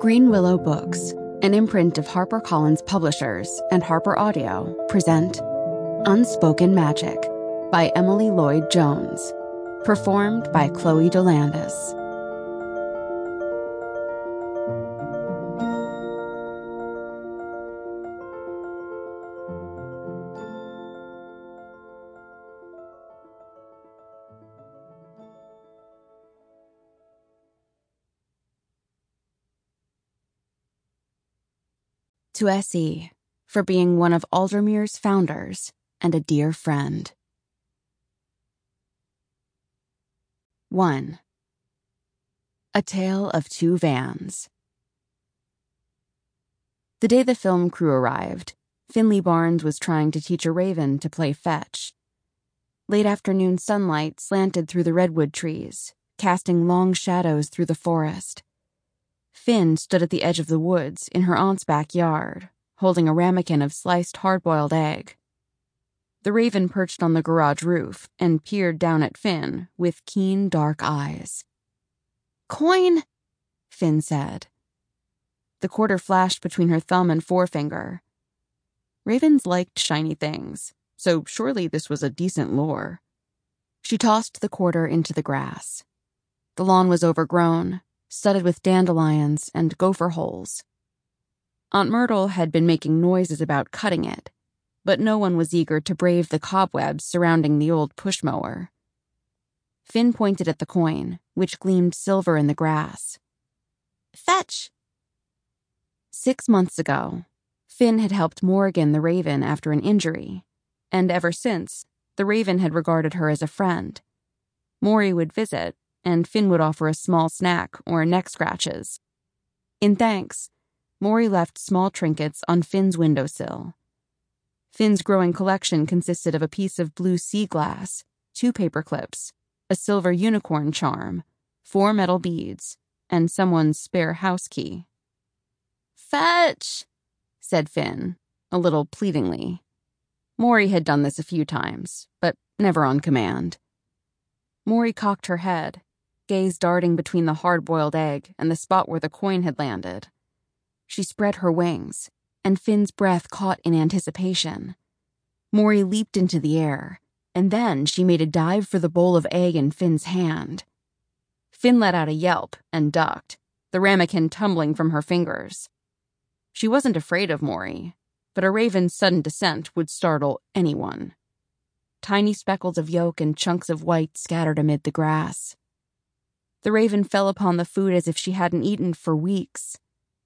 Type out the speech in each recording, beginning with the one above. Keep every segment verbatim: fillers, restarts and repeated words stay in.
Green Willow Books, an imprint of HarperCollins Publishers and Harper Audio, present Unspoken Magic by Emily Lloyd Jones, performed by Chloe Delandis. To S E, for being one of Aldermere's founders and a dear friend. one. A Tale of Two Vans. The day the film crew arrived, Finley Barnes was trying to teach a raven to play fetch. Late afternoon sunlight slanted through the redwood trees, casting long shadows through the forest. Finn stood at the edge of the woods in her aunt's backyard, holding a ramekin of sliced hard-boiled egg. The raven perched on the garage roof and peered down at Finn with keen, dark eyes. "Coin," Finn said. The quarter flashed between her thumb and forefinger. Ravens liked shiny things, so surely this was a decent lure. She tossed the quarter into the grass. The lawn was overgrown, studded with dandelions and gopher holes. Aunt Myrtle had been making noises about cutting it, but no one was eager to brave the cobwebs surrounding the old push-mower. Finn pointed at the coin, which gleamed silver in the grass. "Fetch!" Six months ago, Finn had helped Morrigan the raven after an injury, and ever since, the raven had regarded her as a friend. Maury would visit, and Finn would offer a small snack or neck scratches. In thanks, Maury left small trinkets on Finn's windowsill. Finn's growing collection consisted of a piece of blue sea glass, two paper clips, a silver unicorn charm, four metal beads, and someone's spare house key. "Fetch!" said Finn, a little pleadingly. Maury had done this a few times, but never on command. Maury cocked her head, gaze darting between the hard-boiled egg and the spot where the coin had landed. She spread her wings, and Finn's breath caught in anticipation. Maury leaped into the air, and then she made a dive for the bowl of egg in Finn's hand. Finn let out a yelp and ducked, the ramekin tumbling from her fingers. She wasn't afraid of Maury, but a raven's sudden descent would startle anyone. Tiny speckles of yolk and chunks of white scattered amid the grass. The raven fell upon the food as if she hadn't eaten for weeks.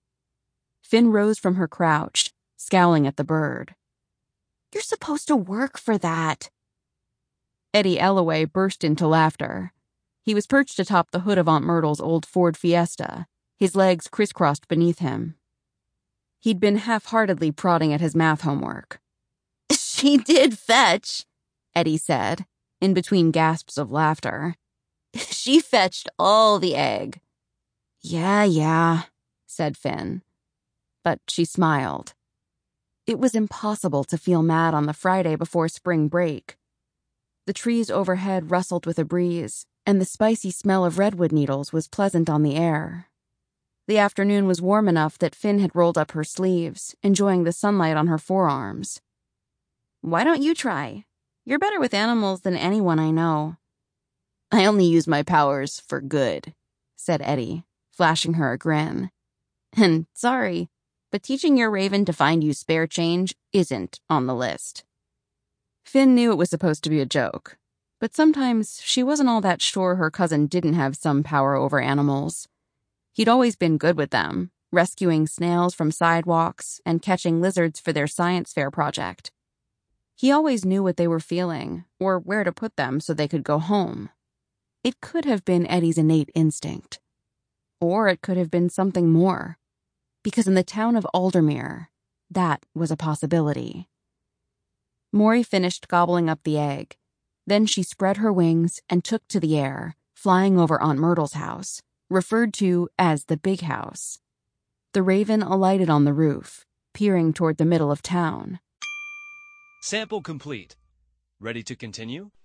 Finn rose from her crouch, scowling at the bird. "You're supposed to work for that." Eddie Ellaway burst into laughter. He was perched atop the hood of Aunt Myrtle's old Ford Fiesta, his legs crisscrossed beneath him. He'd been half-heartedly prodding at his math homework. "She did fetch," Eddie said, in between gasps of laughter. "She fetched all the egg." "Yeah, yeah," said Finn. But she smiled. It was impossible to feel mad on the Friday before spring break. The trees overhead rustled with a breeze, and the spicy smell of redwood needles was pleasant on the air. The afternoon was warm enough that Finn had rolled up her sleeves, enjoying the sunlight on her forearms. "Why don't you try? You're better with animals than anyone I know." "I only use my powers for good," said Eddie, flashing her a grin. "And sorry, but teaching your raven to find you spare change isn't on the list." Finn knew it was supposed to be a joke, but sometimes she wasn't all that sure her cousin didn't have some power over animals. He'd always been good with them, rescuing snails from sidewalks and catching lizards for their science fair project. He always knew what they were feeling, or where to put them so they could go home. It could have been Eddie's innate instinct. Or it could have been something more. Because in the town of Aldermere, that was a possibility. Maury finished gobbling up the egg. Then she spread her wings and took to the air, flying over Aunt Myrtle's house, referred to as the big house. The raven alighted on the roof, peering toward the middle of town. Sample complete. Ready to continue?